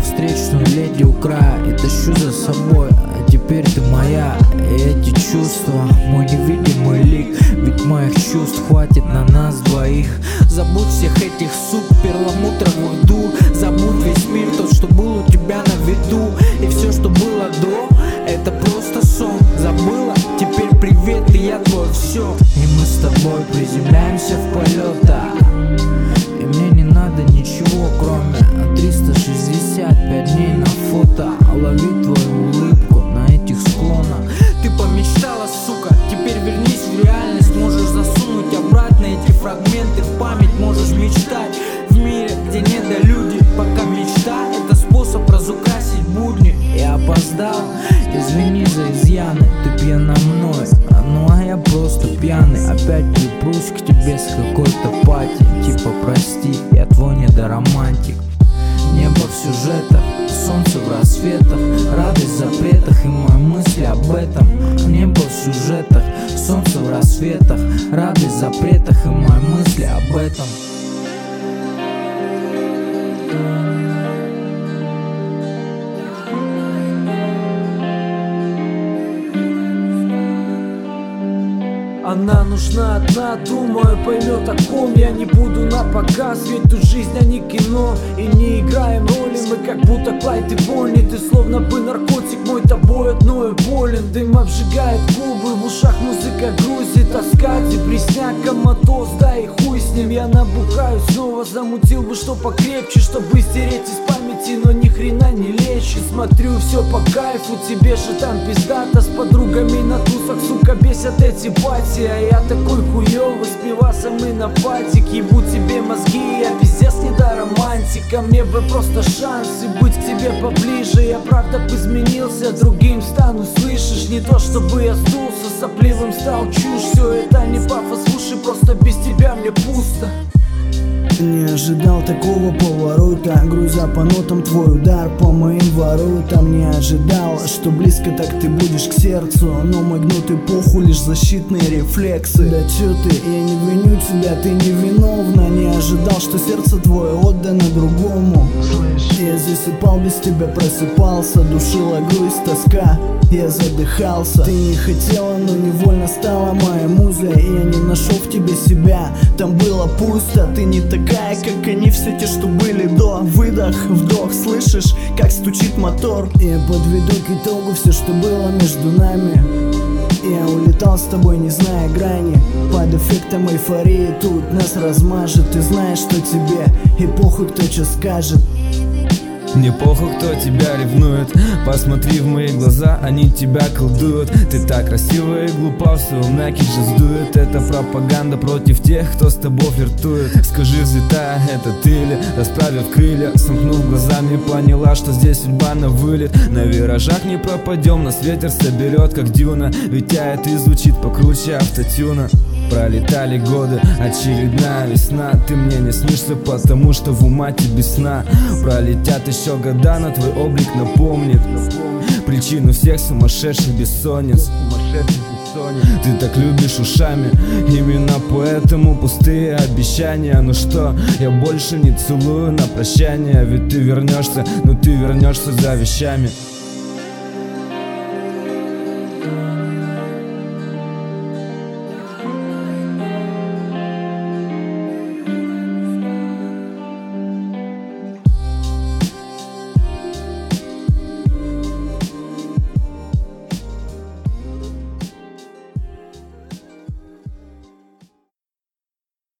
встречную леди у края и тащу за собой. А теперь ты моя, и эти чувства мой невидимый лик. Ведь моих чувств хватит на нас двоих. Забудь всех этих сук, перламутровых дур. Забудь весь мир, тот, что был у тебя на виду. И все, что было до, это просто сон. Забыла? Теперь привет, и я твой все. И мы с тобой приземляемся в полетах. И мне не надо ничего, кроме 365 дней на фото. Лови твою улыбку на этих склонах. Ты помечтала, сука, теперь вернись в реальность. Можешь засунуть обратно эти фрагменты в память. Можешь мечтать в мире, где недолюди. Пока мечта — это способ разукрасить будни. Я опоздал, извини за изъяны. Ты пьяна мной, ну а я просто пьяный. Опять припрусь к тебе с какой-то пати. Типа прости, я твой недоромантик. Небо в сюжетах, солнце в рассветах, радость в запретах и мои мысли об этом. Небо в сюжетах, солнце в рассветах, радость в запретах и мои мысли об этом. Она нужна одна, думаю, поймет, о ком я. Не буду на показ, ведь тут жизнь, а не кино. И не играем роли, мы как будто Клайд и Бонни. Ты словно бы наркотик, мой тобой одной болен. Дым обжигает губы, в ушах музыка грузит. Тоска, депресняк, коматоз, да и хуй с ним. Я набухаю снова, замутил бы что покрепче, чтобы стереть из памяти, но ни хрена не лечит. Смотрю, все по кайфу, тебе же там пиздато. С подругами на тусах, сука, бесят эти пати. А я такой хуёвый, с пивасом и на патик. Ебу тебе мозги, я пиздец не до романтика. Мне бы просто шанс и быть к тебе поближе. Я правда бы изменился, другим стану, слышишь? Не то чтобы я сдулся, сопливым стал чушь. Все это не пафос в уши, просто без тебя мне пусто. Не ожидал такого поворота, грузя по нотам твой удар по моим воротам. Не ожидал, что близко так ты будешь к сердцу, но мой гнутый поху лишь защитные рефлексы. Да чё ты, я не виню тебя, ты не виновна. Не ожидал, что сердце твое отдано другому. Я засыпал, без тебя просыпался, душила грусть, тоска, я задыхался. Ты не хотела, но невольно стала моей музой. Я не нашел в тебе себя, там было пусто. Ты не такая, как они, все те, что были до. Выдох, вдох, слышишь, как стучит мотор. Я подведу к итогу все, что было между нами. Я улетал с тобой, не зная грани. Под эффектом эйфории тут нас размажет. Ты знаешь, что тебе и похуй, кто что скажет. Мне похуй, кто тебя ревнует. Посмотри в мои глаза, они тебя колдуют. Ты так красивая и глупа, в своем макидже сдует. Это пропаганда против тех, кто с тобой флиртует. Скажи, взлетая, это ты ли? Расправив крылья, сомкнув глазами, поняла, что здесь судьба на вылет. На виражах не пропадем, нас ветер соберет, как дюна. Витяет и звучит покруче автотюна. Пролетали годы, очередная весна. Ты мне не снишься, потому что в ума тебе сна. Пролетят еще года, но твой облик напомнит причину всех сумасшедших бессонниц. Ты так любишь ушами, именно поэтому пустые обещания. Ну что, я больше не целую на прощание. Ведь ты вернешься, но ты вернешься за вещами.